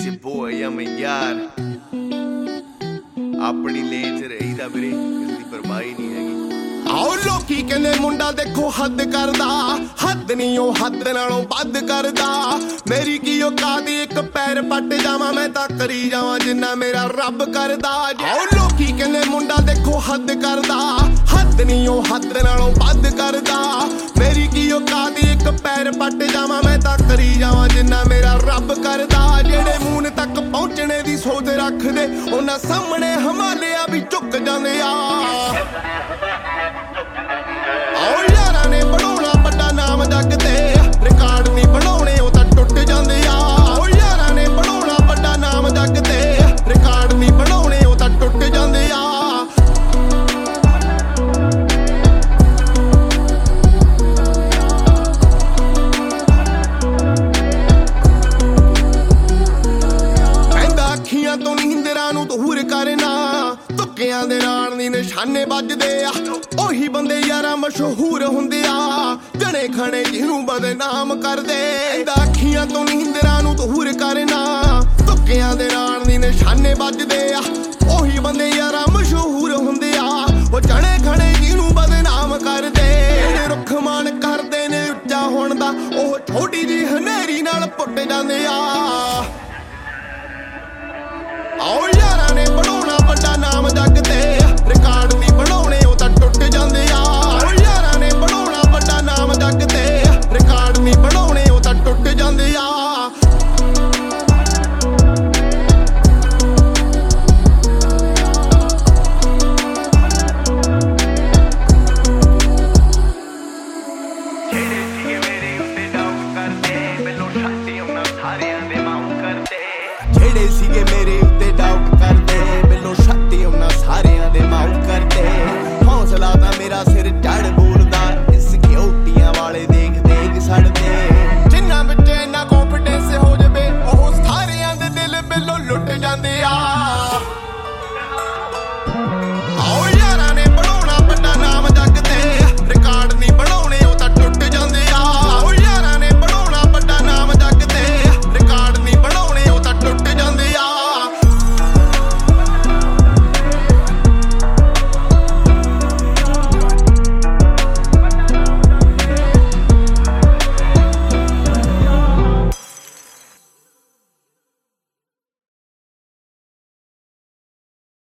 it's your boy, I'm a यार अपनी लेन च रहीदा वीरे इसदी परवाही नहीं हैगी। आओ लोकी कहंदे मुंडा देखो हद करदा, हद नहीं ओ हद नालों वध करदा। मेरी की औकात एक पैर पट जावां मैं तां करी जावां जिन्ना मेरा रब करदा। आओ लोकी कहंदे मुंडा देखो हद करदा, हद नहीं ओ हद नालों वध करदा। मेरी की औकात एक पैर पट जावां मैं तां करी जावां जिन्ना मेरा रब करदा। जेड़े मून तक पहुंचने दी सोच रखदे उन्हां सामने हिमालया भी झुक जांदे आ। आओ यारां ने बनाउणा वड्डा नाम जग ते, रिकार्ड नहीं बनाउणे ओ तां टुट जांदे आ। आओ यारां ने बनाउणा वड्डा नाम जग ते, रिकार्ड नहीं बनाउणे ओ तां टुट जांदे आ। ਅੱਖੀਆਂ ਤੋਂ ਨੀਂਦਰਾਂ ਨੂੰ ਦੂਰ ਕਰਨਾ, ਧੁੱਕਿਆਂ ਦੇ ਨਾਲ ਨੀ ਨਿਸ਼ਾਨੇ ਵੱਜਦੇ ਆ। ਉਹੀ ਬੰਦੇ ਯਾਰਾ ਮਸ਼ਹੂਰ ਹੁੰਦੇ ਆ, ਜਣੇ ਖਣੇ ਜਿਹਨੂੰ ਬਦਨਾਮ ਕਰਦੇ। ਅੱਖੀਆਂ ਤੋਂ ਨੀਂਦਰਾਂ ਨੂੰ ਦੂਰ ਕਰਨਾ, ਧੁੱਕਿਆਂ ਦੇ ਨਾਲ ਨੀ ਨਿਸ਼ਾਨੇ ਵੱਜਦੇ ਆ। ਉਹੀ ਬੰਦੇ ਯਾਰਾ ਮਸ਼ਹੂਰ ਹੁੰਦੇ ਆ, ਉਹ ਜਣੇ ਖਣੇ ਜਿਹਨੂੰ ਬਦਨਾਮ ਕਰਦੇ। ਜਿਹੜੇ ਰੁੱਖ ਮਾਣ ਕਰਦੇ ਨੇ ਉੱਚਾ ਹੋਣ ਦਾ, ਉਹ ਛੋਟੀ ਜਿਹੀ ਹਨੇਰੀ ਨਾਲ ਪੁੱਟ ਜਾਂਦੇ ਆ।